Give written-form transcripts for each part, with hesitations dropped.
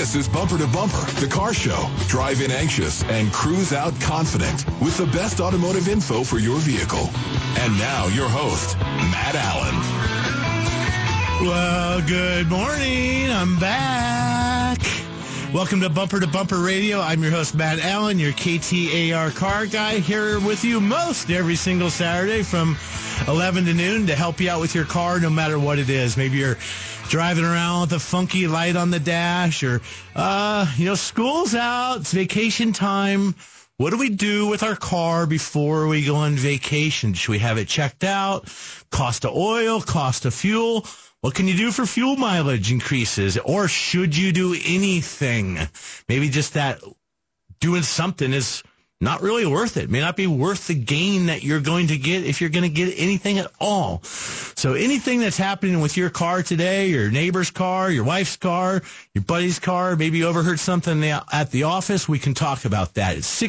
This is Bumper to Bumper, the car show. Drive in anxious and cruise out confident with the best automotive info for your vehicle. And now your host, Matt Allen. Well, good morning. I'm back. Welcome to Bumper Radio. I'm your host, Matt Allen, your KTAR car guy, here with you most every single Saturday from 11 to noon to help you out with your car no matter what it is. Maybe you're driving around with a funky light on the dash or, school's out, it's vacation time. What do we do with our car before we go on vacation? Should we have it checked out? Cost of oil, cost of fuel. What can you do for fuel mileage increases? Or should you do anything? Maybe just that doing something is not really worth it. May not be worth the gain that you're going to get if you're going to get anything at all. So anything that's happening with your car today, your neighbor's car, your wife's car, your buddy's car, maybe you overheard something at the office, we can talk about that. It's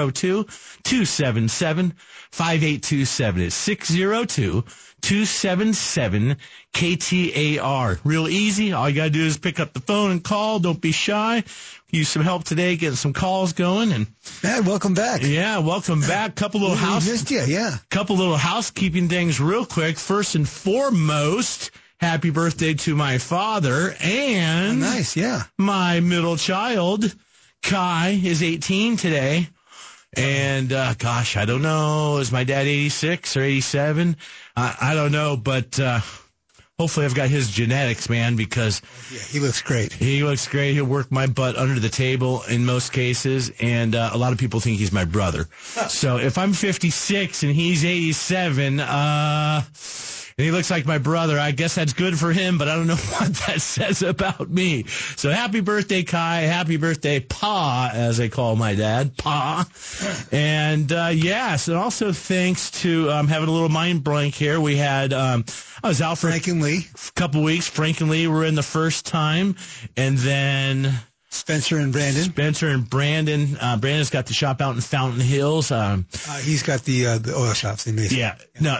602-277-5827. It's 602-277-KTAR. Real easy. All you got to do is pick up the phone and call. Don't be shy. Use some help today, getting some calls going. And Matt, welcome back. Yeah, welcome back. Couple little housekeeping things real quick. First and foremost, happy birthday to my father and my middle child. Kai is 18 today. And, I don't know. Is my dad 86 or 87? I don't know, but hopefully I've got his genetics, man, because he looks great. He looks great. He'll work my butt under the table in most cases, and a lot of people think he's my brother. So if I'm 56 and he's 87, and he looks like my brother, I guess that's good for him, but I don't know what that says about me. So happy birthday, Kai. Happy birthday, Pa, as I call my dad, Pa. And, and also thanks to having a little mind blank here. We had I was out for Frank and Lee. A couple weeks. Frank and Lee were in the first time, and then Spencer and Brandon. Brandon's got the shop out in Fountain Hills. He's got the oil shops in Mason. Yeah. No.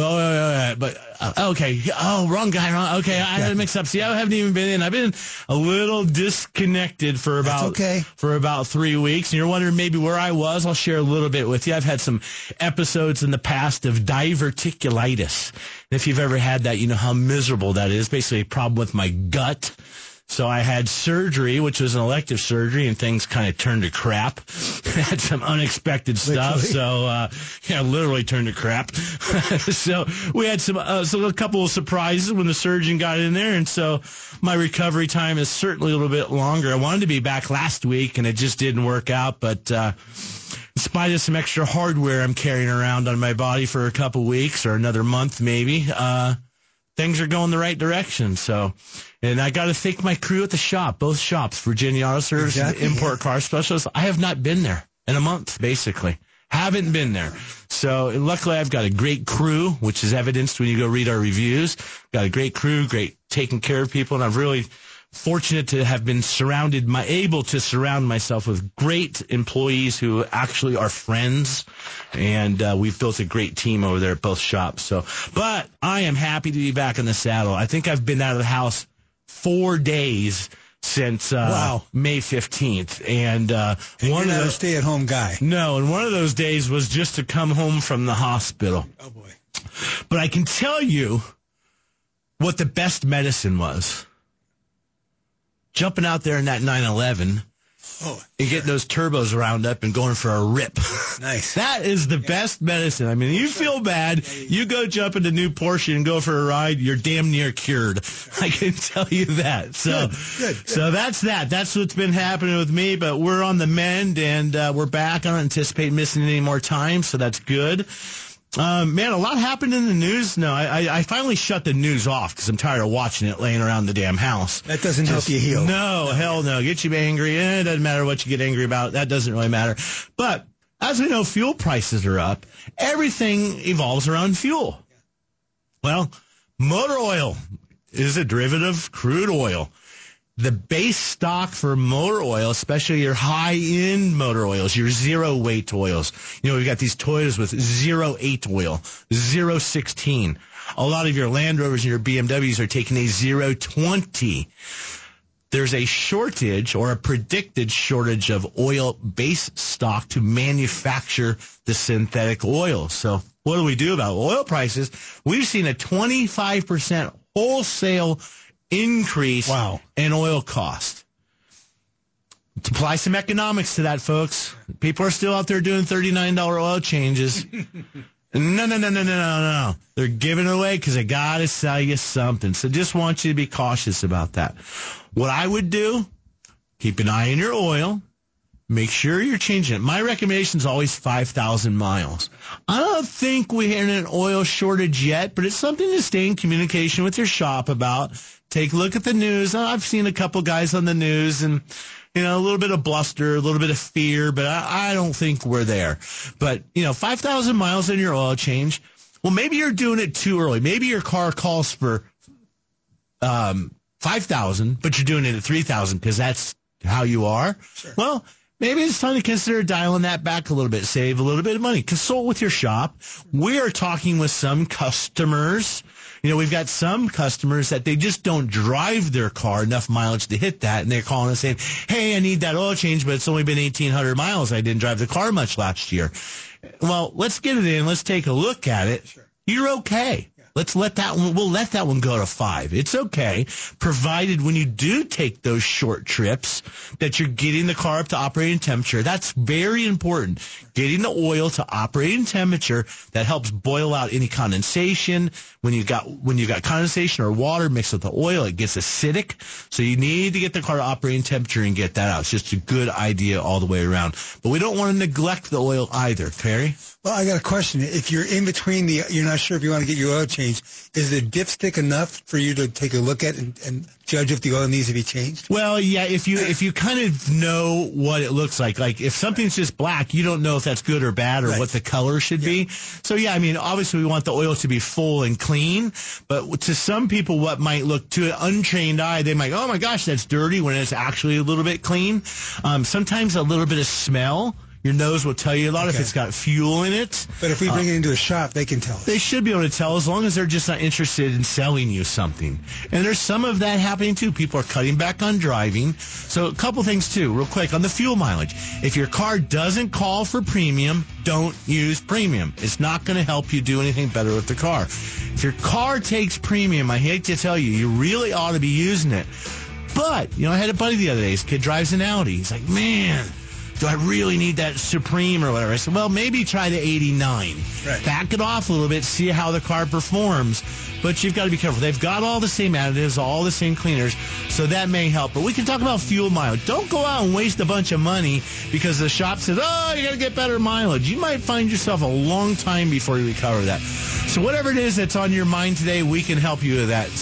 Okay. Oh, wrong guy. Okay. I had it mixed up. See, I haven't even been in. I've been a little disconnected for about 3 weeks. And you're wondering maybe where I was. I'll share a little bit with you. I've had some episodes in the past of diverticulitis. And if you've ever had that, you know how miserable that is. Basically a problem with my gut. So I had surgery, which was an elective surgery, and things kind of turned to crap. Had some unexpected stuff, literally turned to crap. So we had a couple of surprises when the surgeon got in there, and so my recovery time is certainly a little bit longer. I wanted to be back last week, and it just didn't work out, but in spite of some extra hardware I'm carrying around on my body for a couple weeks or another month maybe, things are going the right direction. So, and I got to thank my crew at the shop, both shops, Virginia Auto Service and Import Car Specialist. I have not been there in a month, basically. Haven't been there. So, luckily, I've got a great crew, which is evidenced when you go read our reviews. Got a great crew, great taking care of people, and I'm really fortunate to have been able to surround myself with great employees who actually are friends, and we've built a great team over there at both shops. So, but I am happy to be back in the saddle. I think I've been out of the house 4 days since May 15th, and one of those stay-at-home guy. No, and one of those days was just to come home from the hospital. Oh boy! But I can tell you what the best medicine was. Jumping out there in that 911 and getting those turbos round up and going for a rip. Nice. That is the best medicine. I mean, you feel bad, you go jump into new Porsche and go for a ride, you're damn near cured. I can tell you that. So, good. So that's that. That's what's been happening with me, but we're on the mend and we're back. I don't anticipate missing any more time, so that's good. Man, a lot happened in the news. No, I finally shut the news off because I'm tired of watching it laying around the damn house. That doesn't help you heal. No, hell no. Get you angry. It doesn't matter what you get angry about. That doesn't really matter. But as we know, fuel prices are up. Everything evolves around fuel. Well, motor oil is a derivative of crude oil. The base stock for motor oil, especially your high-end motor oils, your zero-weight oils. You know, we've got these Toyotas with 0.8 oil, 0.16. A lot of your Land Rovers and your BMWs are taking a 0.20. there's a shortage or a predicted shortage of oil base stock to manufacture the synthetic oil. So what do we do about oil prices? We've seen a 25% wholesale increase in oil cost. To apply some economics to that, folks. People are still out there doing $39 oil changes. No. They're giving it away because they got to sell you something. So just want you to be cautious about that. What I would do, keep an eye on your oil. Make sure you're changing it. My recommendation is always 5,000 miles. I don't think we're in an oil shortage yet, but it's something to stay in communication with your shop about. Take a look at the news. I've seen a couple guys on the news and, a little bit of bluster, a little bit of fear, but I don't think we're there. But, 5,000 miles in your oil change. Well, maybe you're doing it too early. Maybe your car calls for 5,000, but you're doing it at 3,000 because that's how you are. Sure. Well, maybe it's time to consider dialing that back a little bit, save a little bit of money. Consult with your shop. We are talking with some customers. We've got some customers that they just don't drive their car enough mileage to hit that, and they're calling and saying, hey, I need that oil change, but it's only been 1,800 miles. I didn't drive the car much last year. Well, let's get it in. Let's take a look at it. Sure. You're okay. We'll let that one go to 5. It's okay, provided when you do take those short trips that you're getting the car up to operating temperature. That's very important. Getting the oil to operating temperature that helps boil out any condensation. When you got condensation or water mixed with the oil, it gets acidic. So you need to get the car to operating temperature and get that out. It's just a good idea all the way around. But we don't want to neglect the oil either, Perry. Well, I got a question. If you're in between you're not sure if you want to get your oil changed, is the dipstick enough for you to take a look at and judge if the oil needs to be changed? Well, yeah, if you kind of know what it looks like if something's just black, you don't know if that's good or bad or what the color should be. So, yeah, obviously we want the oil to be full and clean, but to some people what might look to an untrained eye, they might, oh my gosh, that's dirty when it's actually a little bit clean. Sometimes a little bit of smell. Your nose will tell you a lot if it's got fuel in it. But if we bring it into a shop, they can tell us. They should be able to tell as long as they're just not interested in selling you something. And there's some of that happening, too. People are cutting back on driving. So a couple things, too, real quick, on the fuel mileage. If your car doesn't call for premium, don't use premium. It's not going to help you do anything better with the car. If your car takes premium, I hate to tell you, you really ought to be using it. But, I had a buddy the other day. His kid drives an Audi. He's like, man, do I really need that Supreme or whatever? I said, well, maybe try the 89. Right. Back it off a little bit, see how the car performs. But you've got to be careful. They've got all the same additives, all the same cleaners, so that may help. But we can talk about fuel mileage. Don't go out and waste a bunch of money because the shop says, oh, you got to get better mileage. You might find yourself a long time before you recover that. So whatever it is that's on your mind today, we can help you with that.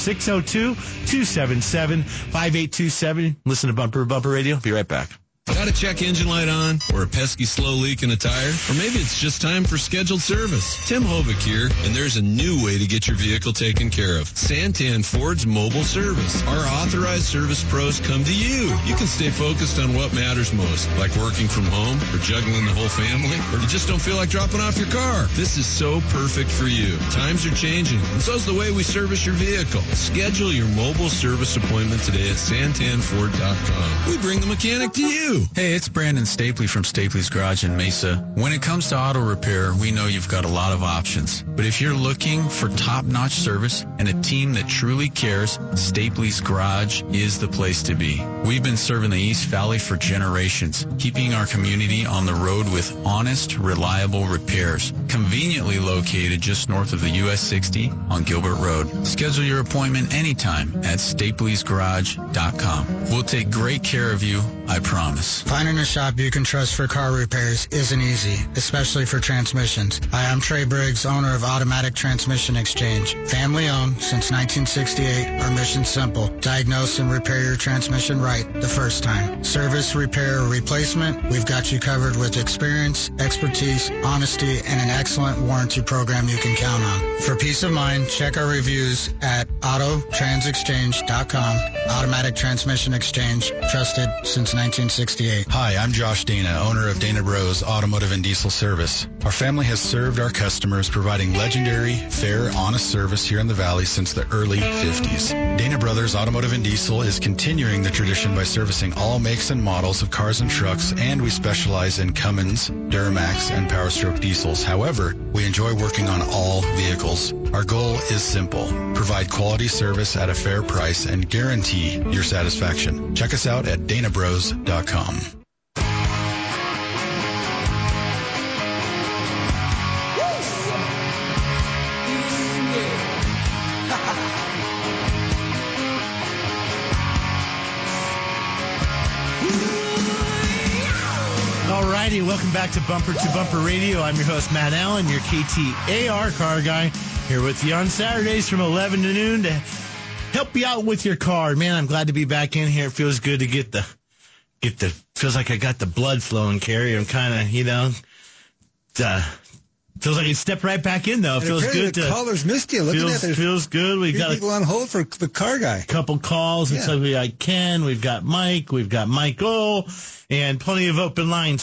602-277-5827. Listen to Bumper Bumper Radio. Be right back. Got a check engine light on, or a pesky slow leak in a tire, or maybe it's just time for scheduled service. Tim Hovick here, and there's a new way to get your vehicle taken care of. Santan Ford's mobile service. Our authorized service pros come to you. You can stay focused on what matters most, like working from home, or juggling the whole family, or you just don't feel like dropping off your car. This is so perfect for you. Times are changing, and so's the way we service your vehicle. Schedule your mobile service appointment today at santanford.com. We bring the mechanic to you. Hey, it's Brandon Stapley from Stapley's Garage in Mesa. When it comes to auto repair, we know you've got a lot of options. But if you're looking for top-notch service and a team that truly cares, Stapley's Garage is the place to be. We've been serving the East Valley for generations, keeping our community on the road with honest, reliable repairs. Conveniently located just north of the US 60 on Gilbert Road. Schedule your appointment anytime at staplesgarage.com. We'll take great care of you, I promise. Finding a shop you can trust for car repairs isn't easy, especially for transmissions. Hi, I'm Trey Briggs, owner of Automatic Transmission Exchange. Family owned since 1968, our mission's simple. Diagnose and repair your transmission right right the first time. Service, repair, or replacement, we've got you covered with experience, expertise, honesty, and an excellent warranty program you can count on. For peace of mind, check our reviews at autotransexchange.com. Automatic Transmission Exchange, trusted since 1968. Hi, I'm Josh Dana, owner of Dana Bros Automotive and Diesel Service. Our family has served our customers providing legendary, fair, honest service here in the Valley since the early 50s. Dana Brothers Automotive and Diesel is continuing the tradition by servicing all makes and models of cars and trucks, and we specialize in Cummins, Duramax, and Power Stroke diesels. However, we enjoy working on all vehicles. Our goal is simple: provide quality service at a fair price and guarantee your satisfaction. Check us out at danabros.com. Alrighty, welcome back to Bumper Radio. I'm your host, Matt Allen, your KTAR car guy, here with you on Saturdays from 11 to noon to help you out with your car. Man, I'm glad to be back in here. It feels good to get the feels like I got the blood flowing, Carrie. I'm kind of, feels like you stepped right back in, though. It feels good. The callers missed you. Look at that. Feels good. We've got people on hold for the car guy. Couple calls. Yeah. It's like we got Ken, we've got Mike, we've got Michael, and plenty of open lines,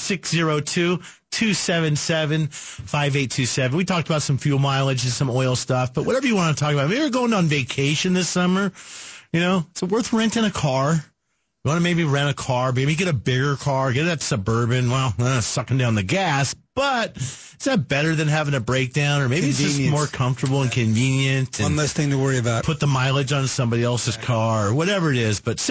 602-277-5827. We talked about some fuel mileage and some oil stuff, but whatever you want to talk about. Maybe we're going on vacation this summer. It's worth renting a car. You want to maybe rent a car, maybe get a bigger car, get that Suburban. Well, sucking down the gas, but is that better than having a breakdown? Or maybe it's just more comfortable and convenient. One less thing to worry about. Put the mileage on somebody else's car or whatever it is. But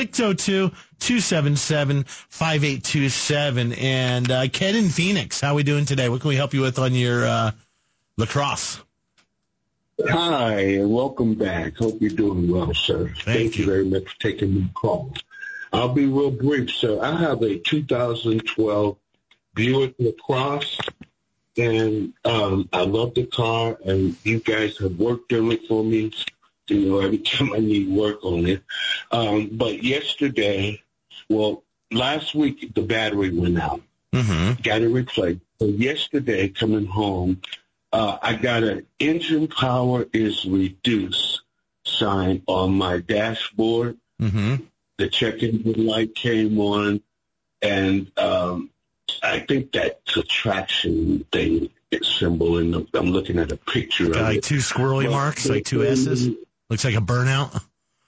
602-277-5827. And Ken in Phoenix, how are we doing today? What can we help you with on your lacrosse? Hi, and welcome back. Hope you're doing well, sir. Thank you very much for taking the call. I'll be real brief, sir. I have a 2012 Buick LaCrosse, and I love the car, and you guys have worked on it for me, every time I need work on it. But last week, the battery went out. Mm-hmm. Got it replaced. So yesterday, coming home, I got an engine power is reduced sign on my dashboard. Mm-hmm. The check engine light came on, and I think that's a traction thing symbol, and I'm looking at a picture of it. Like two squirrely marks, like two S's? Looks like a burnout?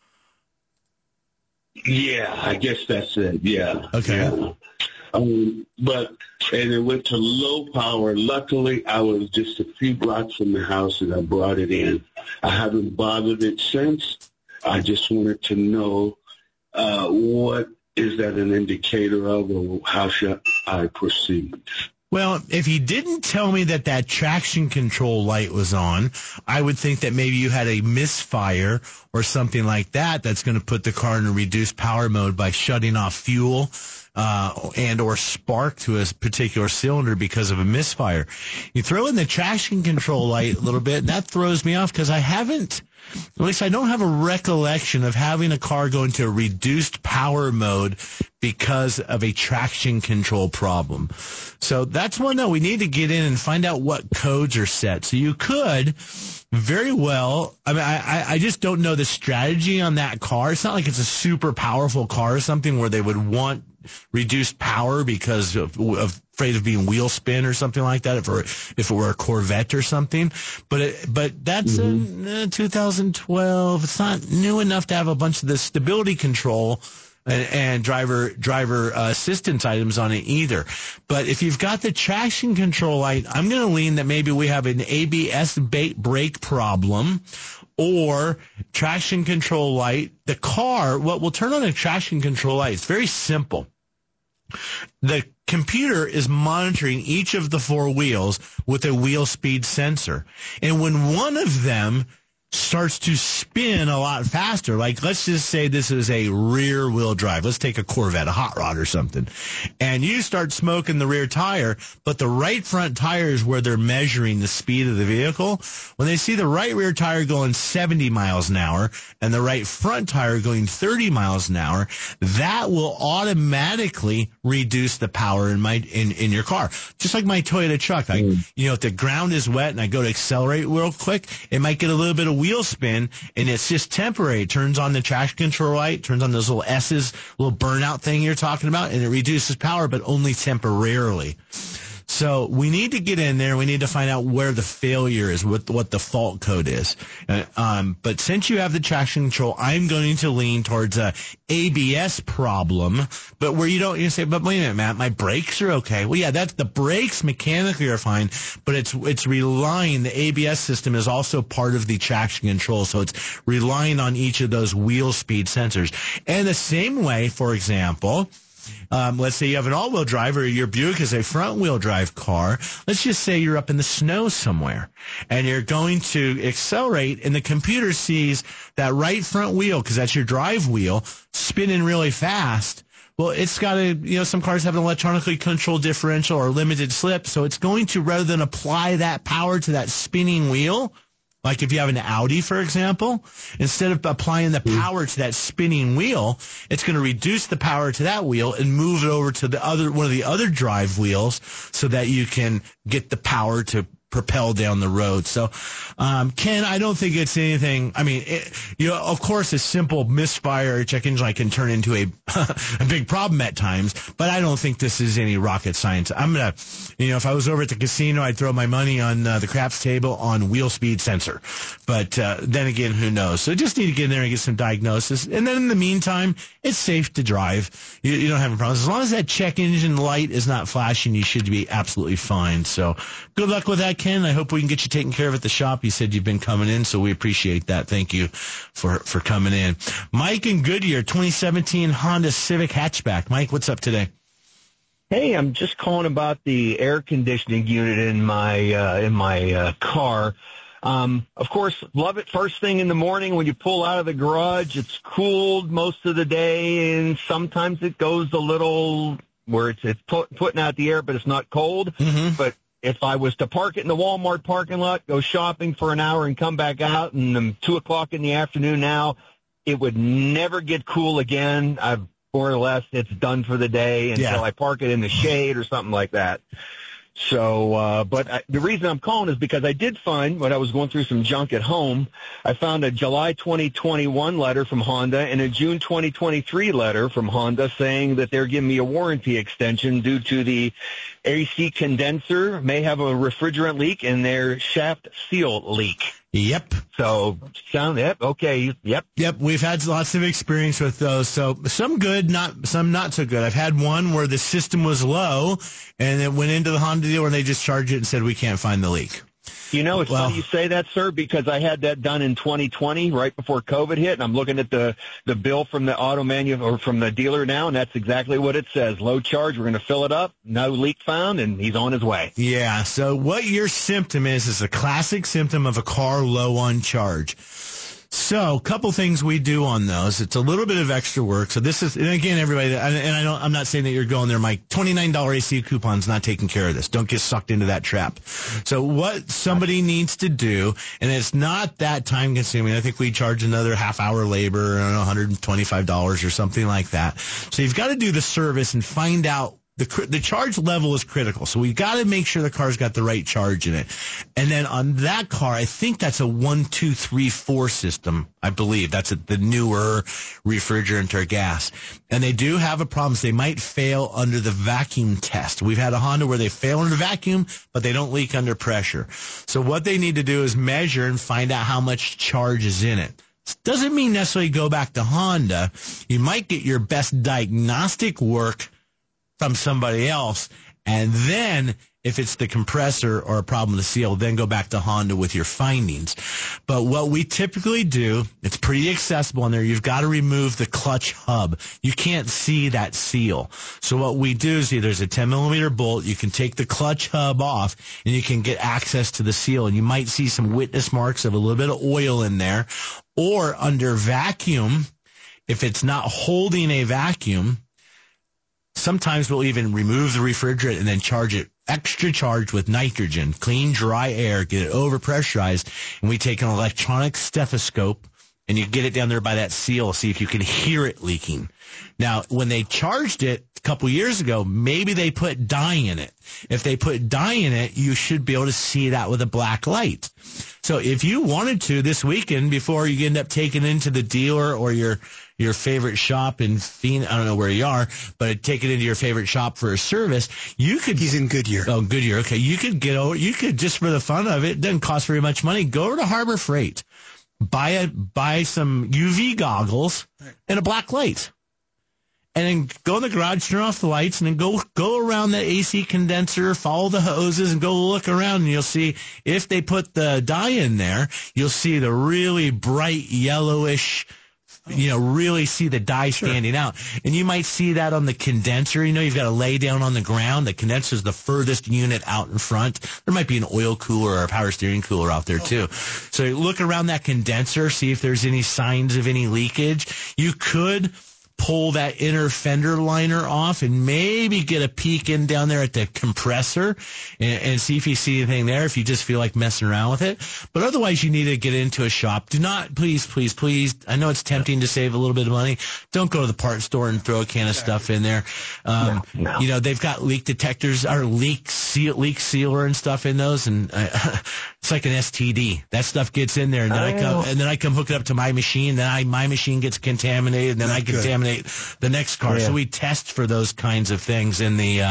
Yeah, I guess that's it, yeah. Okay. Yeah. And it went to low power. Luckily, I was just a few blocks from the house, and I brought it in. I haven't bothered it since. I just wanted to know what is that an indicator of, or how should I proceed? Well, if you didn't tell me that traction control light was on, I would think that maybe you had a misfire or something like that that's going to put the car in a reduced power mode by shutting off fuel and or spark to a particular cylinder because of a misfire. You throw in the traction control light a little bit, and that throws me off because I don't have a recollection of having a car go into a reduced power mode because of a traction control problem. So that's one that we need to get in and find out what codes are set. So you could very well, I just don't know the strategy on that car. It's not like it's a super powerful car or something where they would want reduced power because of afraid of being wheel spin or something like that if it were a Corvette or something. But that's 2012. It's not new enough to have a bunch of the stability control and driver assistance items on it either. But if you've got the traction control light, I'm going to lean that maybe we have an ABS brake problem or traction control light. The car, what will turn on a traction control light, it's very simple. The computer is monitoring each of the four wheels with a wheel speed sensor. And when one of them starts to spin a lot faster. Like, let's just say this is a rear wheel drive. Let's take a Corvette, a hot rod or something. And you start smoking the rear tire, but the right front tire is where they're measuring the speed of the vehicle. When they see the right rear tire going 70 miles an hour and the right front tire going 30 miles an hour, that will automatically reduce the power in your car. Just like my Toyota truck. If the ground is wet and I go to accelerate real quick, it might get a little bit of wheel spin, and it's just temporary. It turns on the traction control light, turns on those little S's, little burnout thing you're talking about, and it reduces power, but only temporarily. So we need to get in there. We need to find out where the failure is, what the fault code is. But since you have the traction control, I'm going to lean towards a ABS problem. But where you say, but wait a minute, Matt, my brakes are okay. Well, yeah, that's the brakes mechanically are fine, but it's relying. The ABS system is also part of the traction control, so it's relying on each of those wheel speed sensors. And the same way, for example. Let's say you have an all-wheel drive or your Buick is a front-wheel drive car. Let's just say you're up in the snow somewhere and you're going to accelerate and the computer sees that right front wheel, because that's your drive wheel, spinning really fast. Well, it's got some cars have an electronically controlled differential or limited slip, so it's going to, rather than apply that power to that spinning wheel, like if you have an Audi, for example, instead of applying the power to that spinning wheel, it's going to reduce the power to that wheel and move it over to one of the other drive wheels so that you can get the power to propel down the road. So, Ken, I don't think it's anything. I mean, of course, a simple misfire check engine light can turn into a big problem at times, but I don't think this is any rocket science. I'm going to, if I was over at the casino, I'd throw my money on the craps table on wheel speed sensor. But then again, who knows? So just need to get in there and get some diagnosis. And then in the meantime, it's safe to drive. You don't have a problem. As long as that check engine light is not flashing, you should be absolutely fine. So good luck with that, Ken. I hope we can get you taken care of at the shop. You said you've been coming in, so we appreciate that. Thank you for coming in. Mike in Goodyear, 2017 Honda Civic hatchback. Mike, what's up today? Hey, I'm just calling about the air conditioning unit in my car. Of course, love it first thing in the morning when you pull out of the garage. It's cooled most of the day, and sometimes it goes a little where it's putting out the air, but it's not cold. Mm-hmm. But if I was to park it in the Walmart parking lot, go shopping for an hour and come back out, and 2 o'clock in the afternoon now, it would never get cool again. I've more or less, it's done for the day until I park it in the shade or something like that. So, the reason I'm calling is because I did find, when I was going through some junk at home, I found a July 2021 letter from Honda and a June 2023 letter from Honda saying that they're giving me a warranty extension due to the AC condenser may have a refrigerant leak and their shaft seal leak. Yep. So, okay, yep. Yep, we've had lots of experience with those. So, some good, some not so good. I've had one where the system was low, and it went into the Honda dealer, and they just charged it and said, we can't find the leak. It's funny you say that, sir, because I had that done in 2020, right before COVID hit, and I'm looking at the bill from the or from the dealer now, and that's exactly what it says. Low charge, we're going to fill it up, no leak found, and he's on his way. Yeah, so what your symptom is a classic symptom of a car low on charge. So, a couple things we do on those. It's a little bit of extra work. So this is, and again, everybody, I'm not saying that you're going there, Mike. $29 AC coupon's not taking care of this. Don't get sucked into that trap. So what somebody needs to do, and it's not that time consuming. I think we charge another half hour labor, $125 or something like that. So you've got to do the service and find out. The charge level is critical, so we've got to make sure the car's got the right charge in it. And then on that car, I think that's a 1, 2, 3, 4 system. I believe that's the newer refrigerant or gas. And they do have a problem. So they might fail under the vacuum test. We've had a Honda where they fail under vacuum, but they don't leak under pressure. So what they need to do is measure and find out how much charge is in it. Doesn't mean necessarily go back to Honda. You might get your best diagnostic work from somebody else, and then if it's the compressor or a problem with the seal, then go back to Honda with your findings. But what we typically do, it's pretty accessible in there. You've got to remove the clutch hub. You can't see that seal. So what we do is there's a 10-millimeter bolt. You can take the clutch hub off, and you can get access to the seal. And you might see some witness marks of a little bit of oil in there. Or under vacuum, if it's not holding a vacuum, sometimes we'll even remove the refrigerant and then charge it extra charged with nitrogen, clean, dry air, get it overpressurized, and we take an electronic stethoscope and you get it down there by that seal, see if you can hear it leaking. Now, when they charged it a couple years ago, maybe they put dye in it. If they put dye in it, you should be able to see that with a black light. So if you wanted to this weekend, before you end up taking it into the dealer or your favorite shop in Phoenix, I don't know where you are, but take it into your favorite shop for a service, you could... He's in Goodyear. Oh, Goodyear. Okay. You could just for the fun of it, doesn't cost very much money, go over to Harbor Freight, buy some UV goggles and a black light. And then go in the garage, turn off the lights, and then go around the AC condenser, follow the hoses, and go look around, and you'll see if they put the dye in there, you'll see the really bright yellowish, really see the dye standing out. And you might see that on the condenser. You've got to lay down on the ground. The condenser is the furthest unit out in front. There might be an oil cooler or a power steering cooler out there, too. So look around that condenser, see if there's any signs of any leakage. You could pull that inner fender liner off and maybe get a peek in down there at the compressor and see if you see anything there, if you just feel like messing around with it. But otherwise, you need to get into a shop. Do not, please, I know it's tempting to save a little bit of money. Don't go to the parts store and throw a can of stuff in there. No. They've got leak detectors or leak sealer and stuff in those, and it's like an STD. That stuff gets in there, and then I come hook it up to my machine. Then my machine gets contaminated, and then I contaminate the next car. Yeah. So we test for those kinds of things in the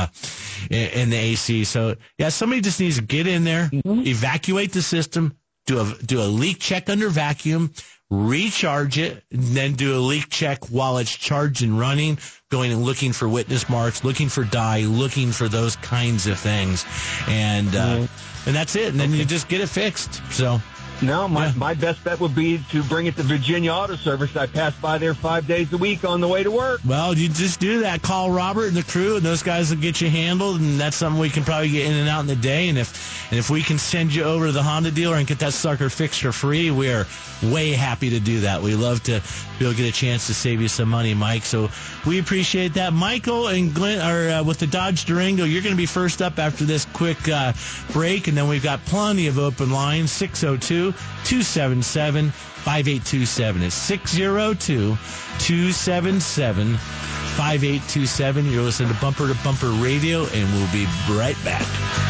AC. So somebody just needs to get in there, evacuate the system, do a leak check under vacuum, recharge it, and then do a leak check while it's charged and running, going and looking for witness marks, looking for dye, looking for those kinds of things, and that's it. And then you just get it fixed. So. No, my best bet would be to bring it to Virginia Auto Service. I pass by there 5 days a week on the way to work. Well, you just do that. Call Robert and the crew, and those guys will get you handled, and that's something we can probably get in and out in the day. And if we can send you over to the Honda dealer and get that sucker fixed for free, we are way happy to do that. We love to be able to get a chance to save you some money, Mike. So we appreciate that. Michael and Glenn are with the Dodge Durango. You're going to be first up after this quick break, and then we've got plenty of open lines. 602-277-5827. It's 602-277-5827. You're listening to Bumper Radio, and we'll be right back.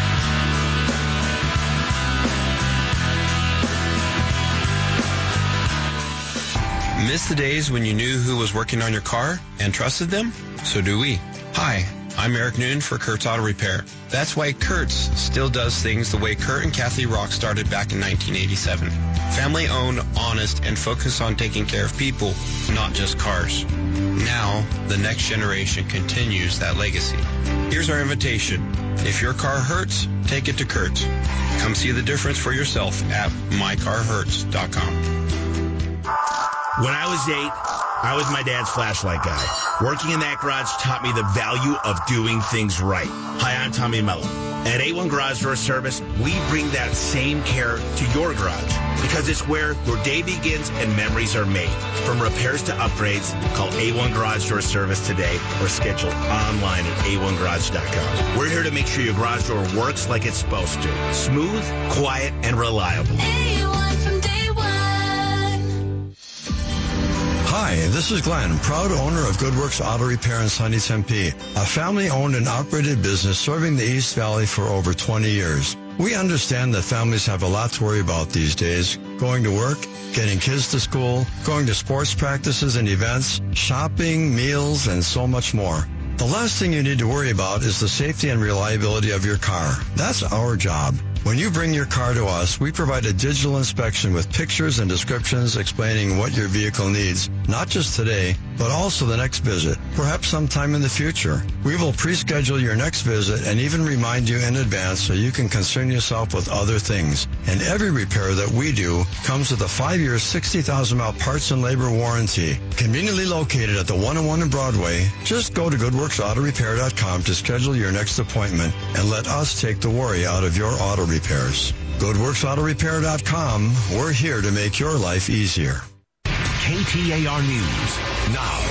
Miss the days when you knew who was working on your car and trusted them? So do we. Hi, I'm Eric Noon for Kurt's Auto Repair. That's why Kurt's still does things the way Kurt and Kathy Rock started back in 1987. Family-owned, honest, and focused on taking care of people, not just cars. Now, the next generation continues that legacy. Here's our invitation. If your car hurts, take it to Kurt's. Come see the difference for yourself at mycarhurts.com. When I was 8, I was my dad's flashlight guy. Working in that garage taught me the value of doing things right. Hi, I'm Tommy Mello. At A1 Garage Door Service, we bring that same care to your garage because it's where your day begins and memories are made. From repairs to upgrades, call A1 Garage Door Service today or schedule online at a1garage.com. We're here to make sure your garage door works like it's supposed to. Smooth, quiet, and reliable. A1 from day one. Hi, this is Glenn, proud owner of Goodworks Auto Repair in Sunny Tempe, a family-owned and operated business serving the East Valley for over 20 years. We understand that families have a lot to worry about these days, going to work, getting kids to school, going to sports practices and events, shopping, meals, and so much more. The last thing you need to worry about is the safety and reliability of your car. That's our job. When you bring your car to us, we provide a digital inspection with pictures and descriptions explaining what your vehicle needs, not just today, but also the next visit, perhaps sometime in the future. We will pre-schedule your next visit and even remind you in advance so you can concern yourself with other things. And every repair that we do comes with a 5-year, 60,000-mile parts and labor warranty. Conveniently located at the 101 in Broadway, just go to GoodWorksAutoRepair.com to schedule your next appointment and let us take the worry out of your auto repairs. GoodWorksAutoRepair.com. We're here to make your life easier. KTAR News now.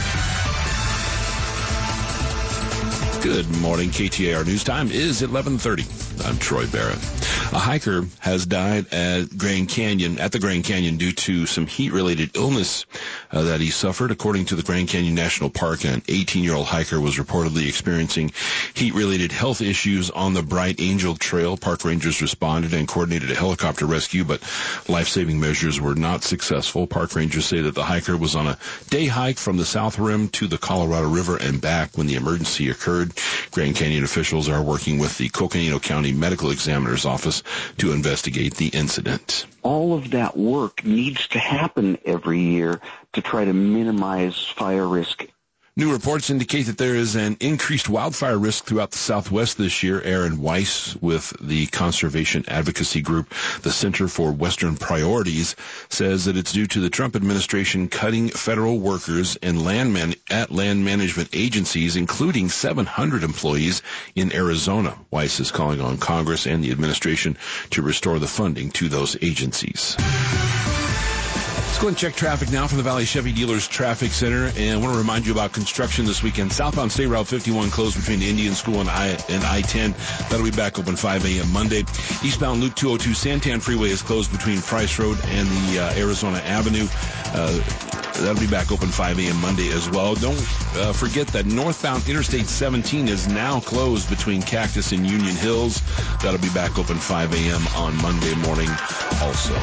Good morning. KTAR News time is 11:30. I'm Troy Barrett. A hiker has died at the Grand Canyon due to some heat-related illness that he suffered. According to the Grand Canyon National Park, an 18-year-old hiker was reportedly experiencing heat-related health issues on the Bright Angel Trail. Park rangers responded and coordinated a helicopter rescue, but life-saving measures were not successful. Park rangers say that the hiker was on a day hike from the South Rim to the Colorado River and back when the emergency occurred. Grand Canyon officials are working with the Coconino County Medical Examiner's Office to investigate the incident. All of that work needs to happen every year to try to minimize fire risk. New reports indicate that there is an increased wildfire risk throughout the Southwest this year. Aaron Weiss with the conservation advocacy group, the Center for Western Priorities, says that it's due to the Trump administration cutting federal workers and land management agencies, including 700 employees in Arizona. Weiss is calling on Congress and the administration to restore the funding to those agencies. Let's go and check traffic now from the Valley Chevy Dealers Traffic Center. And I want to remind you about construction this weekend. Southbound State Route 51 closed between the Indian School and I-10. That'll be back open 5 a.m. Monday. Eastbound Loop 202 Santan Freeway is closed between Price Road and the Arizona Avenue. That'll be back open 5 a.m. Monday as well. Don't forget that northbound Interstate 17 is now closed between Cactus and Union Hills. That'll be back open 5 a.m. on Monday morning also.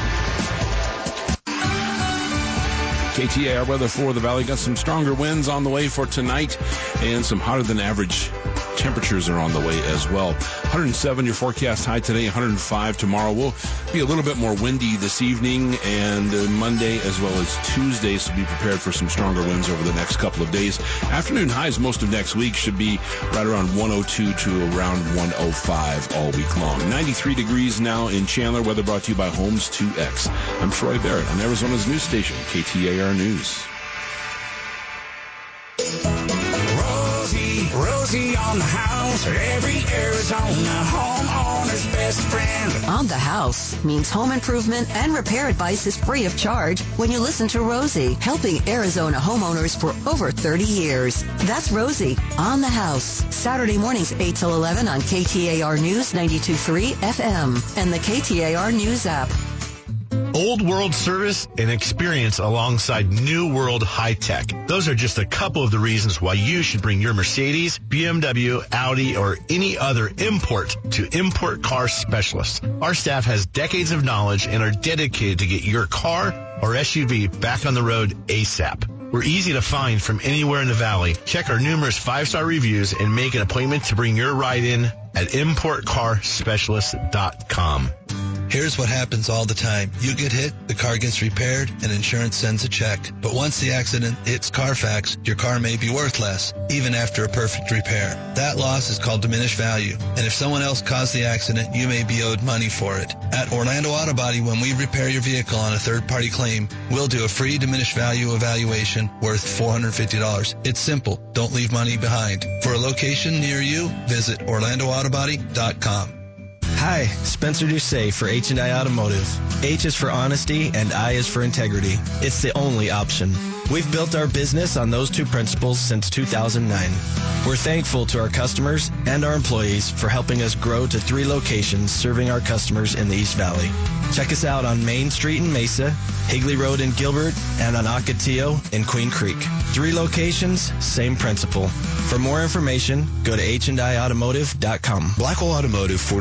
KTAR weather for the Valley. Got some stronger winds on the way for tonight, and some hotter than average temperatures are on the way as well. 107 your forecast high today, 105 tomorrow. Will be a little bit more windy this evening and Monday as well as Tuesday, so be prepared for some stronger winds over the next couple of days. Afternoon highs most of next week should be right around 102 to around 105 all week long. 93 degrees now in Chandler. Weather brought to you by Homes 2X. I'm Troy Barrett on Arizona's news station, KTAR News. Rosie on the house, every Arizona homeowner's best friend. On the House means home improvement and repair advice is free of charge when you listen to Rosie, helping Arizona homeowners for over 30 years. That's Rosie on the House. Saturday mornings 8 till 11 on KTAR News 92.3 FM and the KTAR News app. Old world service and experience alongside new world high tech. Those are just a couple of the reasons why you should bring your Mercedes, BMW, Audi, or any other import to Import Car Specialists. Our staff has decades of knowledge and are dedicated to get your car or SUV back on the road ASAP. We're easy to find from anywhere in the Valley. Check our numerous 5-star reviews and make an appointment to bring your ride in at ImportCarSpecialist.com. Here's what happens all the time. You get hit, the car gets repaired, and insurance sends a check. But once the accident hits Carfax, your car may be worth less, even after a perfect repair. That loss is called diminished value. And if someone else caused the accident, you may be owed money for it. At Orlando Auto Body, when we repair your vehicle on a third-party claim, we'll do a free diminished value evaluation worth $450. It's simple. Don't leave money behind. For a location near you, visit OrlandoAutobody.com. Hi, Spencer Doucet for H&I Automotive. H is for honesty and I is for integrity. It's the only option. We've built our business on those two principles since 2009. We're thankful to our customers and our employees for helping us grow to 3 locations serving our customers in the East Valley. Check us out on Main Street in Mesa, Higley Road in Gilbert, and on Ocotillo in Queen Creek. 3 locations, same principle. For more information, go to HandIAutomotive.com. Blackwell Automotive, 40th Street in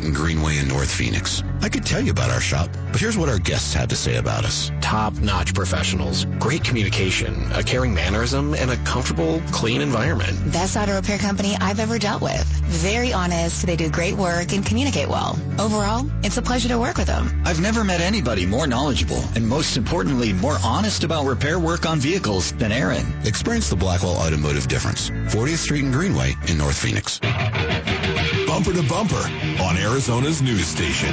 and Greenway in North Phoenix. I could tell you about our shop, but here's what our guests had to say about us. Top-notch professionals, great communication, a caring mannerism, and a comfortable, clean environment. Best auto repair company I've ever dealt with. Very honest, they do great work and communicate well. Overall, it's a pleasure to work with them. I've never met anybody more knowledgeable and most importantly, more honest about repair work on vehicles than Aaron. Experience the Blackwell Automotive difference. 40th Street and Greenway in North Phoenix. Bumper to Bumper on Arizona's news station.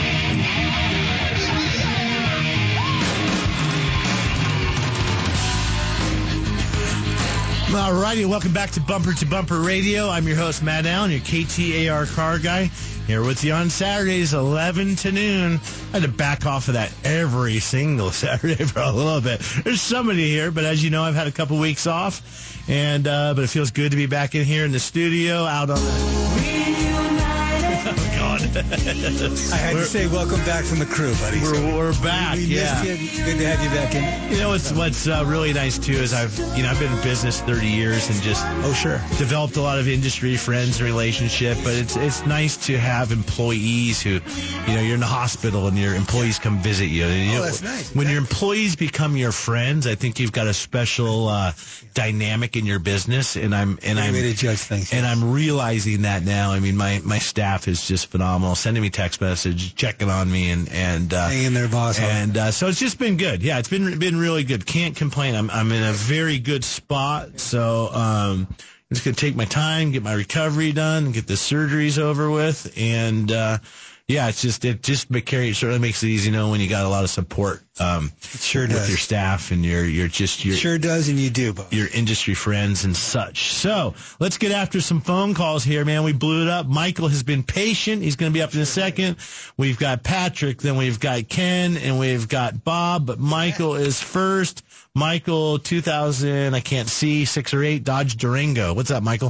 All righty, welcome back to Bumper Radio. I'm your host, Matt Allen, your KTAR car guy. Here with you on Saturdays, 11 to noon. I had to back off of that every single Saturday for a little bit. There's somebody here, but as you know, I've had a couple weeks off, and but it feels good to be back in here in the studio, out on the... Oh, God. I had to say welcome back from the crew, buddy. We're back, we yeah. Missed you. Good to have you back in. You know, what's really nice, too, is I've been in business 30 years and just developed a lot of industry friends and relationship, but it's nice to have employees who, you're in the hospital and your employees come visit you. That's nice. When your employees become your friends, I think you've got a special dynamic in your business, and I'm way to judge things. And I'm realizing that now. I mean, my staff is just phenomenal, sending me text messages, checking on me, and hang in there, boss. And so it's just been good. Yeah, it's been really good. Can't complain. I'm in a very good spot. So I'm just gonna take my time, get my recovery done, get the surgeries over with, and yeah, it certainly makes it easy knowing when you got a lot of support. It sure does. With your staff and your sure does, and you do, both. Your industry friends and such. So let's get after some phone calls here, man. We blew it up. Michael has been patient. He's going to be up in a second. We've got Patrick, then we've got Ken, and we've got Bob. But Michael is first. Michael, 2000, I can't see, 6 or 8 Dodge Durango. What's up, Michael?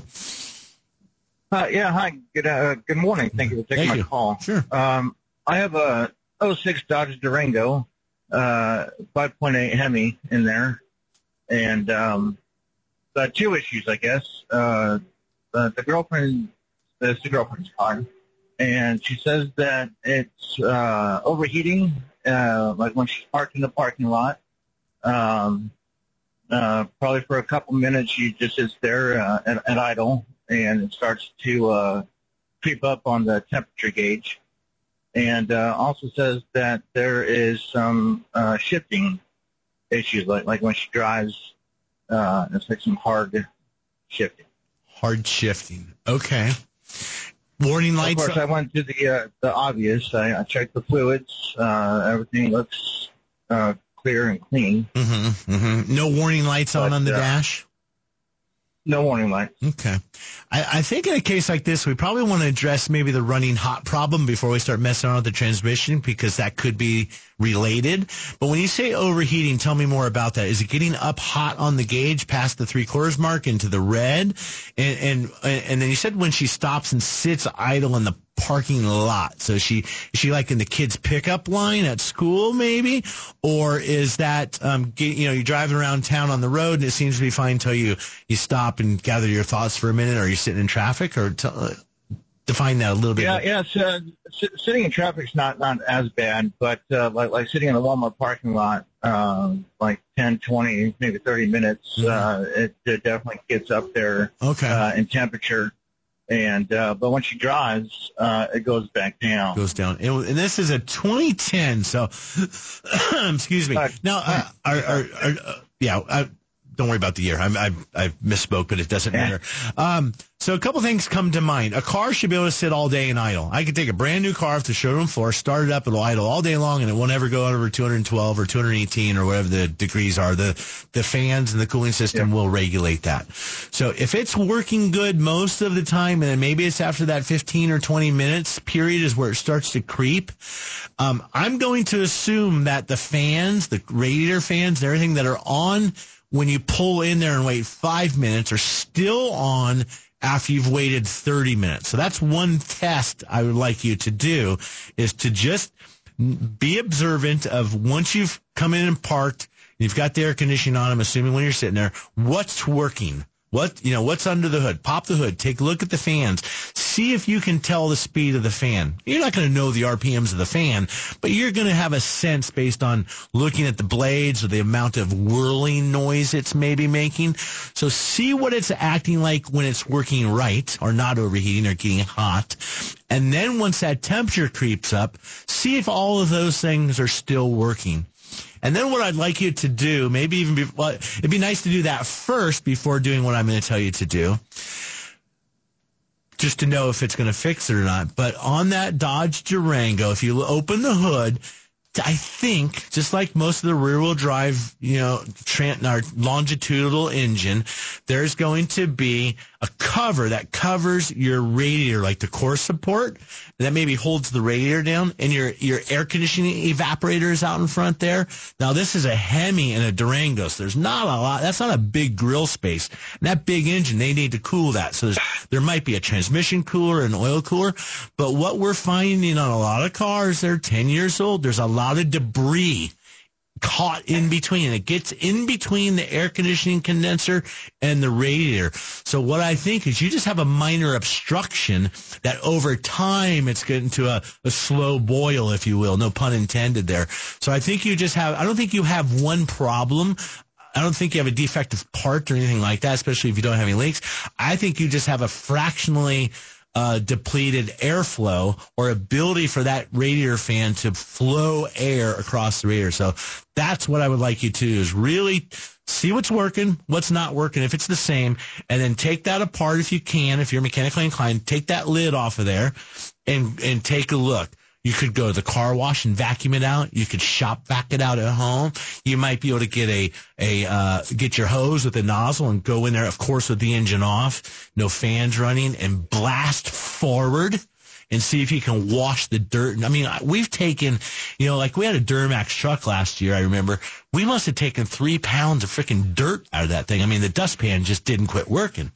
Yeah, hi. Good morning. Thank you for taking my call. Sure. I have a 06 Dodge Durango, 5.8 Hemi in there, and two issues, I guess. The girlfriend's car, and she says that it's overheating, like when she's parked in the parking lot. Probably for a couple minutes, she just sits there at idle, and it starts to creep up on the temperature gauge, and also says that there is some shifting issues, like when she drives, it's like some hard shifting. Hard shifting. Okay. Warning lights. Of course, I went to the obvious. I checked the fluids. Everything looks clear and clean. Mm-hmm, mm-hmm. No warning lights on the dash? No warning lights. Okay. I think in a case like this, we probably want to address maybe the running hot problem before we start messing around with the transmission, because that could be related. But when you say overheating, tell me more about that. Is it getting up hot on the gauge past the 3/4 mark into the red? And then you said when she stops and sits idle in the parking lot. So is she like in the kids' pickup line at school maybe? Or is that, you're driving around town on the road and it seems to be fine until you stop and gather your thoughts for a minute, or are you sitting in traffic? Or define that a little bit. Yeah, sitting in traffic's not as bad, but like sitting in a Walmart parking lot, like 10, 20, maybe 30 minutes, it definitely gets up there in temperature. And but when she drives, it goes back down. Goes down. And this is a 2010, so excuse me. Now, don't worry about the year. I misspoke, but it doesn't matter. So a couple things come to mind. A car should be able to sit all day and idle. I could take a brand new car off the showroom floor, start it up, it'll idle all day long, and it won't ever go over 212 or 218 or whatever the degrees are. The fans and the cooling system will regulate that. So if it's working good most of the time, and then maybe it's after that 15 or 20 minutes period is where it starts to creep, I'm going to assume that the fans, the radiator fans, and everything that are on when you pull in there and wait 5 minutes are still on after you've waited 30 minutes. So that's one test I would like you to do, is to just be observant of once you've come in and parked, you've got the air conditioning on, I'm assuming when you're sitting there, what's working? What's under the hood? Pop the hood. Take a look at the fans. see if you can tell the speed of the fan. You're not going to know the RPMs of the fan, but you're going to have a sense based on looking at the blades or the amount of whirling noise it's maybe making. So see what it's acting like when it's working right or not overheating or getting hot. And then once that temperature creeps up, see if all of those things are still working. And then what I'd like you to do, maybe even it'd be nice to do that first before doing what I'm going to tell you to do, just to know if it's going to fix it or not. But on that Dodge Durango, if you open the hood, I think, just like most of the rear-wheel drive, our longitudinal engine, there's going to be a cover that covers your radiator, like the core support, that maybe holds the radiator down, and your air conditioning evaporator is out in front there. Now, this is a Hemi and a Durango, so there's not a lot. That's not a big grill space. And that big engine, they need to cool that. So there might be a transmission cooler, an oil cooler. But what we're finding on a lot of cars that are 10 years old, there's a lot of debris caught in between. It gets in between the air conditioning condenser and the radiator. So what I think is you just have a minor obstruction that over time it's getting to a slow boil, if you will. No pun intended there. So I think you just have, I don't think you have one problem. I don't think you have a defective part or anything like that, especially if you don't have any leaks. I think you just have a fractionally depleted airflow or ability for that radiator fan to flow air across the radiator. So that's what I would like you to do, is really see what's working, what's not working, if it's the same, and then take that apart if you can. If you're mechanically inclined, take that lid off of there and take a look. You could go to the car wash and vacuum it out. You could shop vac it out at home. You might be able to get get your hose with a nozzle and go in there, of course, with the engine off, no fans running, and blast forward and see if you can wash the dirt. I mean, we've taken, like we had a Duramax truck last year, I remember. We must have taken 3 pounds of freaking dirt out of that thing. I mean, the dustpan just didn't quit working.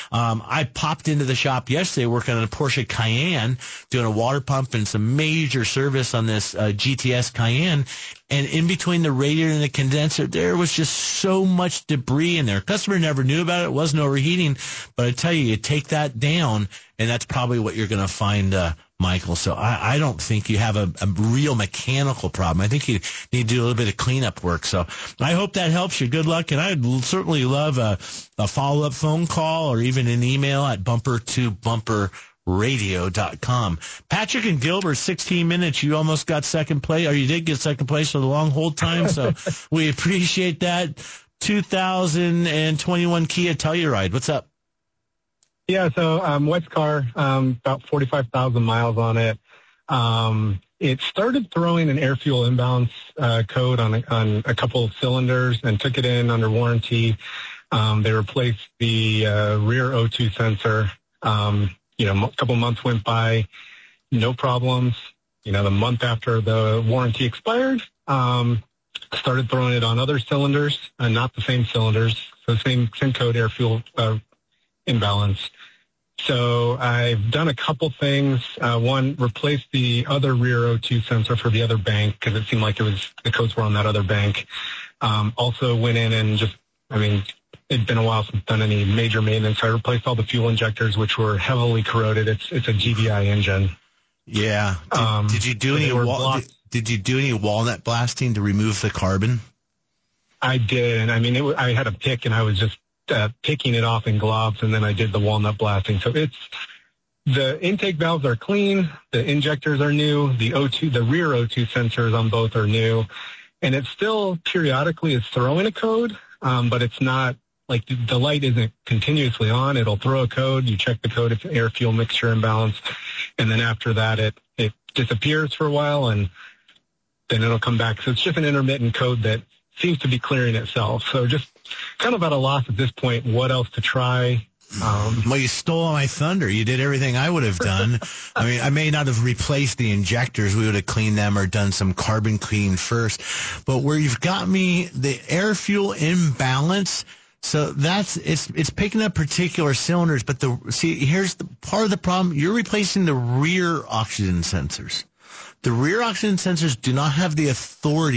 I popped into the shop yesterday working on a Porsche Cayenne, doing a water pump and some major service on this GTS Cayenne. And in between the radiator and the condenser, there was just so much debris in there. Customer never knew about it. It wasn't overheating. But I tell you, you take that down, and that's probably what you're going to find, Michael. So I don't think you have a real mechanical problem. I think you need to do a little bit of cleanup work. So I hope that helps you. Good luck. And I'd certainly love a follow-up phone call or even an email at bumper2bumperradio.com. Patrick and Gilbert, 16 minutes. You almost got second place, or you did get second place for the long hold time. So we appreciate that. 2021 Kia Telluride. What's up? Yeah, so Wet's car, about 45,000 miles on it. It started throwing an air fuel imbalance code on a couple of cylinders and took it in under warranty. They replaced the rear O2 sensor. A couple months went by, no problems. The month after the warranty expired, started throwing it on other cylinders, not the same cylinders, so same code air fuel imbalance. So I've done a couple things. One, replaced the other rear O2 sensor for the other bank because it seemed like the codes were on that other bank. Also went in and it'd been a while since I've done any major maintenance. I replaced all the fuel injectors, which were heavily corroded. It's a GDI engine. Yeah. Did you do any walnut blasting to remove the carbon? I did. And I had a pick and I was just picking it off in gloves, and then I did the walnut blasting. So the intake valves are clean, the injectors are new, the rear O2 sensors on both are new, and it still periodically is throwing a code, but it's not like the light isn't continuously on. It'll throw a code, you check the code, it's air fuel mixture imbalance, and then after that it disappears for a while, and then it'll come back. So it's just an intermittent code that seems to be clearing itself. So just kind of at a loss at this point, what else to try. Well, you stole my thunder. You did everything I would have done. I may not have replaced the injectors. We would have cleaned them or done some carbon clean first. But where you've got me, the air fuel imbalance, so it's picking up particular cylinders. But here's the part of the problem. You're replacing the rear oxygen sensors. The rear oxygen sensors do not have the authority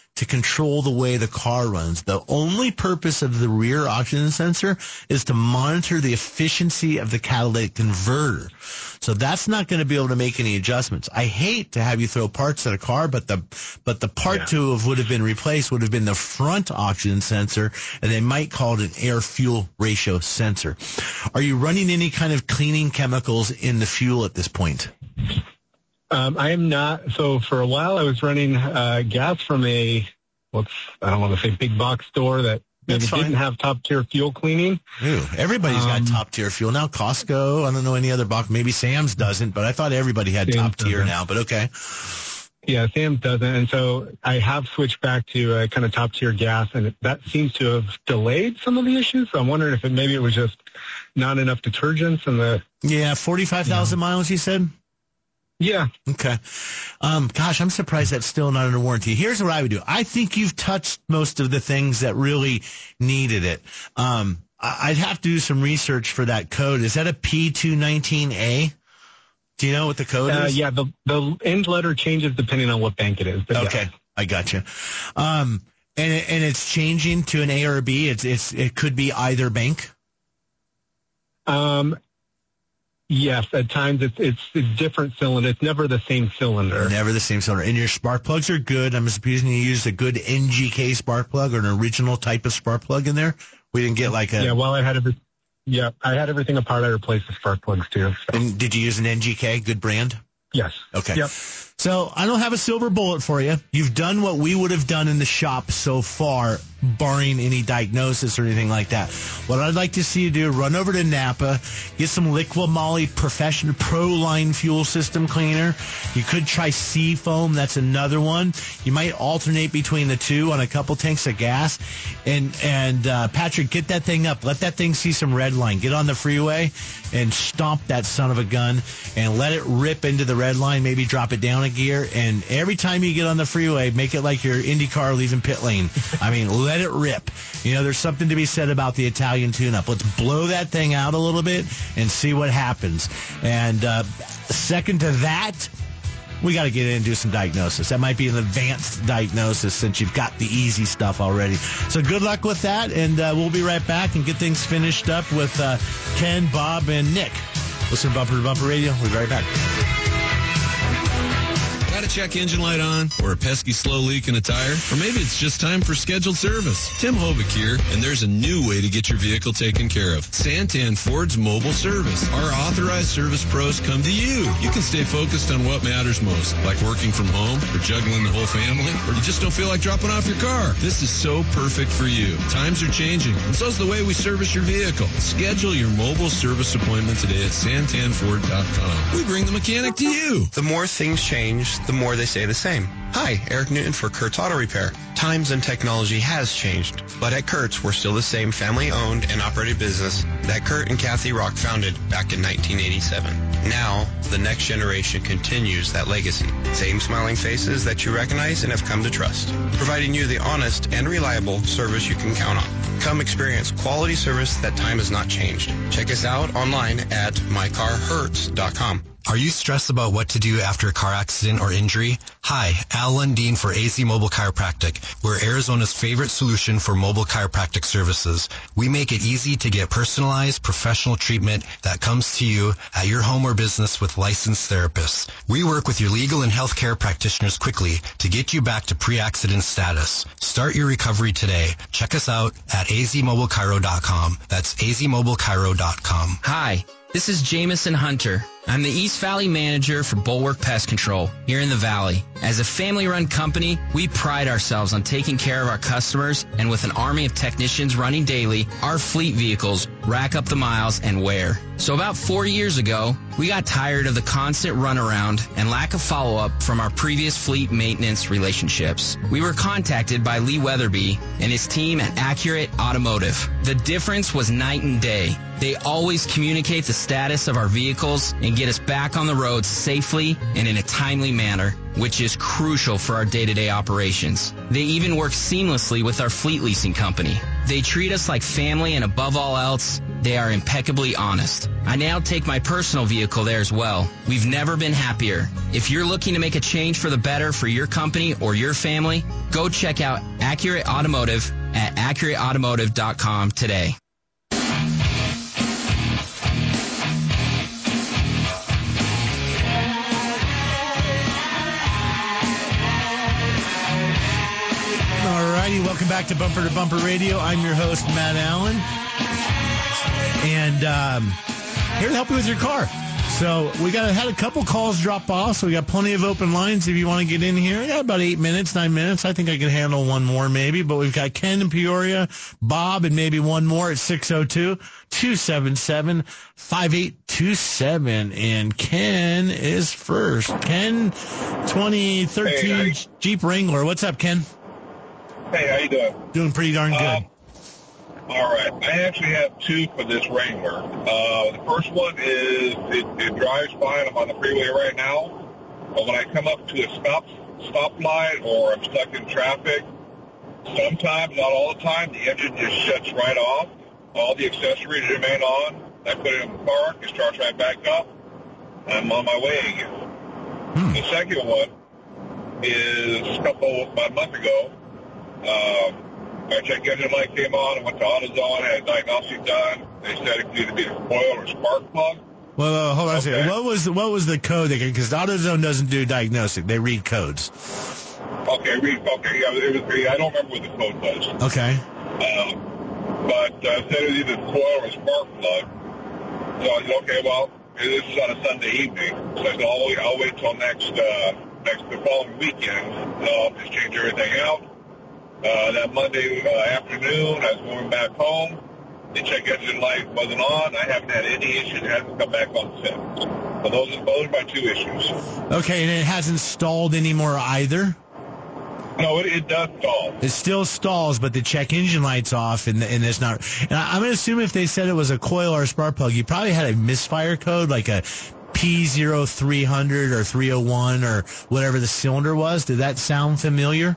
to control the way the car runs. The only purpose of the rear oxygen sensor is to monitor the efficiency of the catalytic converter. So that's not going to be able to make any adjustments. I hate to have you throw parts at a car, but the part to would have been replaced would have been the front oxygen sensor, and they might call it an air-fuel ratio sensor. Are you running any kind of cleaning chemicals in the fuel at this point? I am not. So for a while I was running gas from I don't want to say big box store that maybe didn't have top tier fuel cleaning. Ooh, everybody's got top tier fuel now. Costco, I don't know any other box. Maybe Sam's doesn't, but I thought everybody had top tier now, but okay. Yeah, Sam's doesn't. And so I have switched back to kind of top tier gas, and that seems to have delayed some of the issues. So I'm wondering if maybe it was just not enough detergents and 45,000 miles, you said? Yeah. Okay. Gosh, I'm surprised that's still not under warranty. Here's what I would do. I think you've touched most of the things that really needed it. I'd have to do some research for that code. Is that a P219A? Do you know what the code is? Yeah, the end letter changes depending on what bank it is. Okay, yeah. I gotcha. And it's changing to an A or a B. It could be either bank. Yes, at times it's a different cylinder. It's never the same cylinder. Never the same cylinder. And your spark plugs are good. I'm supposing you used a good NGK spark plug or an original type of spark plug in there. We didn't get like a... Yeah, well, I had everything apart. I replaced the spark plugs too. So. And did you use an NGK, good brand? Yes. Okay. Yep. So I don't have a silver bullet for you. You've done what we would have done in the shop so far, barring any diagnosis or anything like that. What I'd like to see you do, run over to Napa, get some Liqui Moly Professional Pro Line fuel system cleaner. You could try Seafoam. That's another one. You might alternate between the two on a couple tanks of gas. And Patrick, get that thing up. Let that thing see some red line. Get on the freeway and stomp that son of a gun and let it rip into the red line. Maybe drop it down a gear. And every time you get on the freeway, make it like your Indy car leaving pit lane. I mean, let it rip. You know, there's something to be said about the Italian tune-up. Let's blow that thing out a little bit and see what happens. And second to that, we got to get in and do some diagnosis. That might be an advanced diagnosis since you've got the easy stuff already. So good luck with that, and we'll be right back and get things finished up with Ken, Bob, and Nick. Listen to Bumper to Bumper Radio. We'll be right back. Got a check engine light on, or a pesky slow leak in a tire, or maybe it's just time for scheduled service. Tim Hovick here, and there's a new way to get your vehicle taken care of. Santan Ford's mobile service. Our authorized service pros come to you. You can stay focused on what matters most, like working from home, or juggling the whole family, or you just don't feel like dropping off your car. This is so perfect for you. Times are changing, and so's the way we service your vehicle. Schedule your mobile service appointment today at santanford.com. We bring the mechanic to you. The more things change, the more they say the same. Hi, Eric Newton for Kurtz Auto Repair. Times and technology has changed, but at Kurtz, we're still the same family-owned and operated business that Kurt and Kathy Rock founded back in 1987. Now, the next generation continues that legacy. Same smiling faces that you recognize and have come to trust, providing you the honest and reliable service you can count on. Come experience quality service that time has not changed. Check us out online at mycarhurts.com. Are you stressed about what to do after a car accident or injury? Hi, Al Lundeen for AZ Mobile Chiropractic. We're Arizona's favorite solution for mobile chiropractic services. We make it easy to get personalized, professional treatment that comes to you at your home or business with licensed therapists. We work with your legal and healthcare practitioners quickly to get you back to pre-accident status. Start your recovery today. Check us out at azmobilechiro.com. That's azmobilechiro.com. Hi, this is Jameson Hunter. I'm the East Valley manager for Bulwark Pest Control here in the Valley. As a family-run company, we pride ourselves on taking care of our customers, and with an army of technicians running daily, our fleet vehicles rack up the miles and wear. So about 4 years ago, we got tired of the constant runaround and lack of follow-up from our previous fleet maintenance relationships. We were contacted by Lee Weatherby and his team at Accurate Automotive. The difference was night and day. They always communicate the status of our vehicles and and get us back on the road safely and in a timely manner, which is crucial for our day-to-day operations. They even work seamlessly with our fleet leasing company. They treat us like family, and above all else, they are impeccably honest. I now take my personal vehicle there as well. We've never been happier. If you're looking to make a change for the better for your company or your family, go check out Accurate Automotive at AccurateAutomotive.com today. Alrighty, welcome back to Bumper Radio. I'm your host, Matt Allen, and here to help you with your car. So we had a couple calls drop off, so we got plenty of open lines if you want to get in here. We got about 9 minutes. I think I can handle one more maybe, but we've got Ken in Peoria, Bob, and maybe one more at 602-277-5827. And Ken is first. Ken, 2013 Jeep Wrangler. What's up, Ken? Hey, how you doing? Doing pretty darn good. All right. I actually have two for this Wrangler. The first one is it drives fine. I'm on the freeway right now. But when I come up to a stoplight or I'm stuck in traffic, sometimes, not all the time, the engine just shuts right off. All the accessories remain on. I put it in park. It starts right back up. And I'm on my way again. The second one is about a month ago. My check engine light came on. I went to AutoZone, had a diagnostic done. They said it could either be a coil or a spark plug. Well, hold on a second. What was the code? Because AutoZone doesn't do diagnostic; they read codes. Okay. Yeah, I don't remember what the code was. Okay. But said it was either coil or a spark plug. So I said, okay, well, this is on a Sunday evening, so I said I'll wait till the following weekend. I'll just change everything out. That Monday afternoon, I was going back home. The check engine light wasn't on. I haven't had any issues. It hasn't come back on since. So those are my two issues. Okay, and it hasn't stalled anymore either? No, it does stall. It still stalls, but the check engine light's off, and it's not. And I'm going to assume if they said it was a coil or a spark plug, you probably had a misfire code, like a P0300 or 301 or whatever the cylinder was. Did that sound familiar?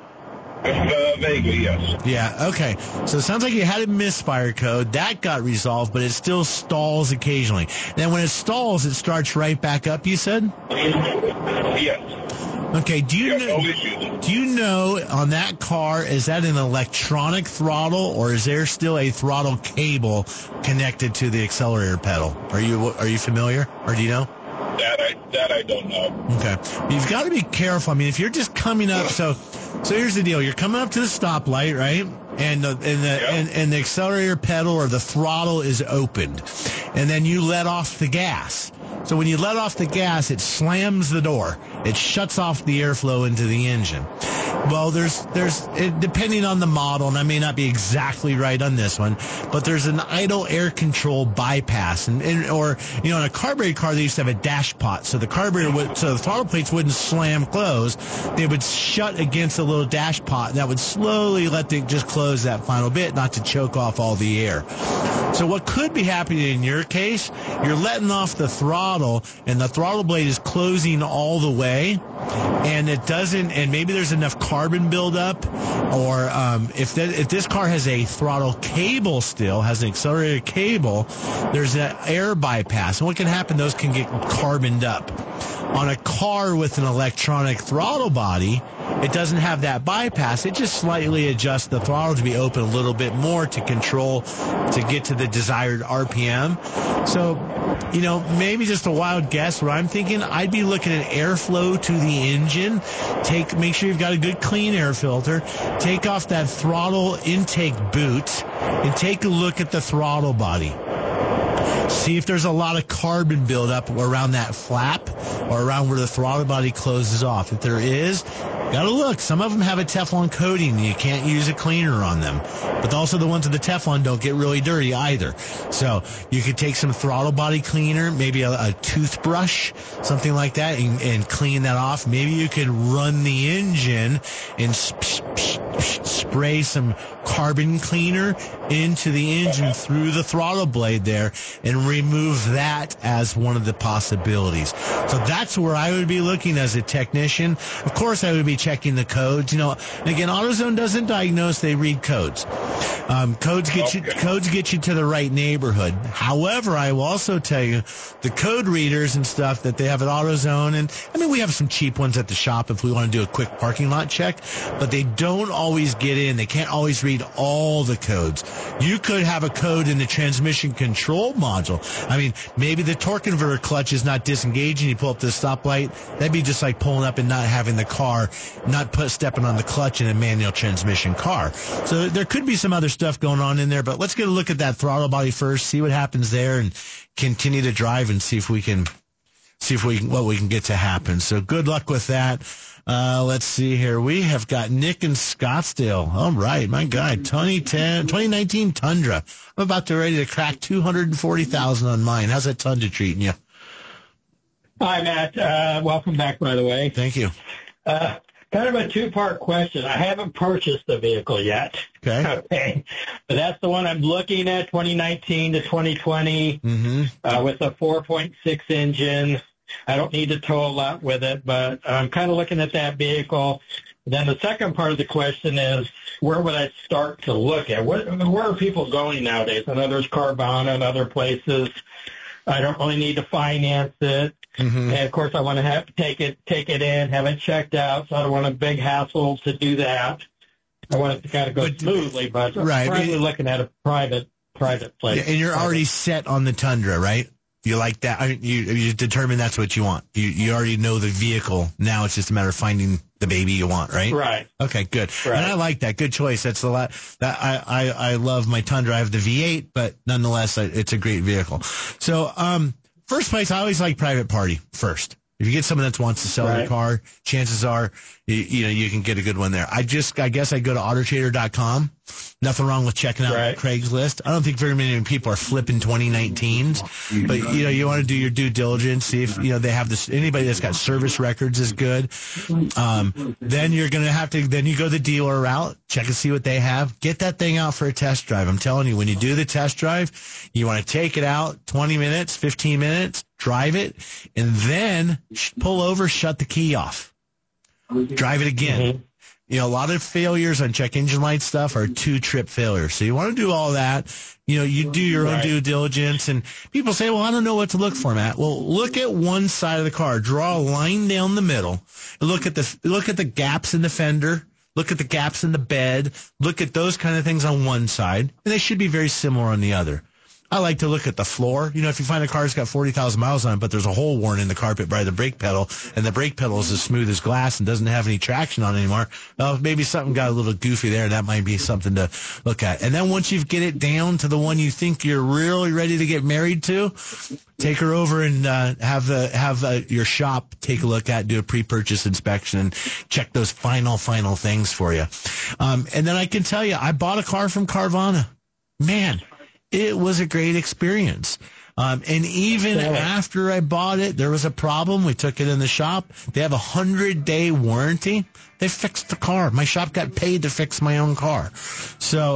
Vaguely, yes. Yeah, okay. So it sounds like you had a misfire code. That got resolved, but it still stalls occasionally. Then when it stalls, it starts right back up, you said? Yes. Okay, do you know on that car, is that an electronic throttle, or is there still a throttle cable connected to the accelerator pedal? Are you familiar, or do you know? That I don't know. Okay. You've got to be careful. I mean, if you're just coming up, so here's the deal. You're coming up to the stoplight, right? And the accelerator pedal or the throttle is opened. And then you let off the gas. So when you let off the gas, it slams the door. It shuts off the airflow into the engine. Well, there's depending on the model, and I may not be exactly right on this one, but there's an idle air control bypass, or in a carbureted car they used to have a dash pot, so the throttle plates wouldn't slam close. They would shut against a little dash pot, and that would slowly let it just close that final bit, not to choke off all the air. So what could be happening in your case, you're letting off the throttle, and the throttle blade is closing all the way, and it doesn't, and maybe there's enough carbon buildup, or if this car has a throttle cable still, has an accelerator cable, there's an air bypass, and what can happen, those can get carboned up. On a car with an electronic throttle body, it doesn't have that bypass. It just slightly adjusts the throttle to be open a little bit more to control, to get to the desired RPM. So, maybe just a wild guess. What I'm thinking, I'd be looking at airflow to the engine. Make sure you've got a good clean air filter. Take off that throttle intake boot and take a look at the throttle body. See if there's a lot of carbon buildup around that flap or around where the throttle body closes off. If there is, Got to look. Some of them have a Teflon coating. You can't use a cleaner on them. But also the ones with the Teflon don't get really dirty either. So you could take some throttle body cleaner, maybe a toothbrush, something like that, and clean that off. Maybe you could run the engine and spray some carbon cleaner into the engine through the throttle blade there and remove that as one of the possibilities. So that's where I would be looking as a technician. Of course, I would be checking the codes. And again, AutoZone doesn't diagnose; they read codes. Codes get you to the right neighborhood. However, I will also tell you the code readers and stuff that they have at AutoZone, and I mean we have some cheap ones at the shop if we want to do a quick parking lot check, but they don't always get in. They can't always read all the codes. You could have a code in the transmission control module. I mean, maybe the torque converter clutch is not disengaging. You pull up to the stoplight. That'd be just like pulling up and not having the car, stepping on the clutch in a manual transmission car. So there could be some other stuff going on in there, but let's get a look at that throttle body first, see what happens there, and continue to drive and see what we can get to happen. So good luck with that. Let's see here. We have got Nick in Scottsdale. All right, my guy, 2019 Tundra. I'm about to ready to crack 240,000 on mine. How's that Tundra treating you? Hi, Matt. Welcome back, by the way. Thank you. Kind of a two-part question. I haven't purchased the vehicle yet. Okay. But that's the one I'm looking at, 2019 to 2020, with a 4.6 engine. I don't need to tow a lot with it, but I'm kind of looking at that vehicle. Then the second part of the question is, where would I start to look at? Where are people going nowadays? I know there's Carvana and other places. I don't really need to finance it. And of course, I want to take it in, have it checked out. So I don't want a big hassle to do that. I want it to kind of go smoothly, but I'm probably looking at a private place. Yeah, and you're already set on the Tundra, right? You like that? You determined that's what you want. You already know the vehicle. Now it's just a matter of finding the baby you want, right? Right. Okay, good. Right. And I like that. Good choice. That's a lot. I love my Tundra. I have the V8, but nonetheless, it's a great vehicle. So, first place, I always like private party first. If you get someone that wants to sell their car, chances are, you can get a good one there. I guess I go to autotrader.com. Nothing wrong with checking out Craigslist. I don't think very many people are flipping 2019s, but you want to do your due diligence. See if they have this. Anybody that's got service records is good. Then you're gonna have to. Then you go the dealer route. Check and see what they have. Get that thing out for a test drive. I'm telling you, when you do the test drive, you want to take it out 20 minutes, 15 minutes, drive it, and then pull over, shut the key off, drive it again. A lot of failures on check engine light stuff are 2-trip failures. So you want to do all that. You do your own due diligence, and people say, well, I don't know what to look for, Matt. Well, look at one side of the car, draw a line down the middle, and look at the gaps in the fender, look at the gaps in the bed, look at those kind of things on one side, and they should be very similar on the other. I like to look at the floor. If you find a car's got 40,000 miles on it, but there's a hole worn in the carpet by the brake pedal, and the brake pedal is as smooth as glass and doesn't have any traction on it anymore, well, maybe something got a little goofy there. That might be something to look at. And then once you get it down to the one you think you're really ready to get married to, take her over and have your shop take a look at, do a pre-purchase inspection, and check those final things for you. And then I can tell you, I bought a car from Carvana. Man, it was a great experience. And even after I bought it, there was a problem. We took it in the shop. They have a 100-day warranty. They fixed the car. My shop got paid to fix my own car. So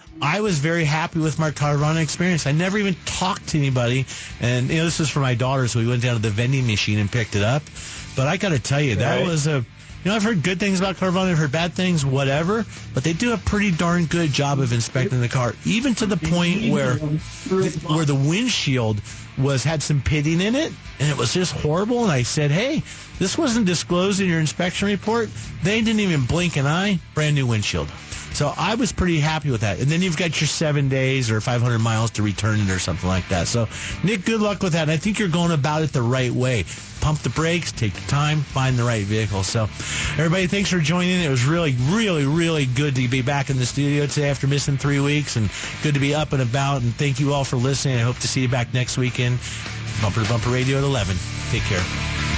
I was very happy with my Carvana experience. I never even talked to anybody. And this was for my daughter, so we went down to the vending machine and picked it up. But I got to tell you, that was I've heard good things about Carvana, I've heard bad things, whatever, but they do a pretty darn good job of inspecting the car, even to the point where the windshield had some pitting in it, and it was just horrible, and I said, hey, this wasn't disclosed in your inspection report. They didn't even blink an eye. Brand new windshield. So I was pretty happy with that. And then you've got your 7 days or 500 miles to return it or something like that. So, Nick, good luck with that. And I think you're going about it the right way. Pump the brakes, take the time, find the right vehicle. So, everybody, thanks for joining. It was really, really, really good to be back in the studio today after missing 3 weeks, and good to be up and about. And thank you all for listening. I hope to see you back next weekend. Bumper to Bumper Radio at 11. Take care.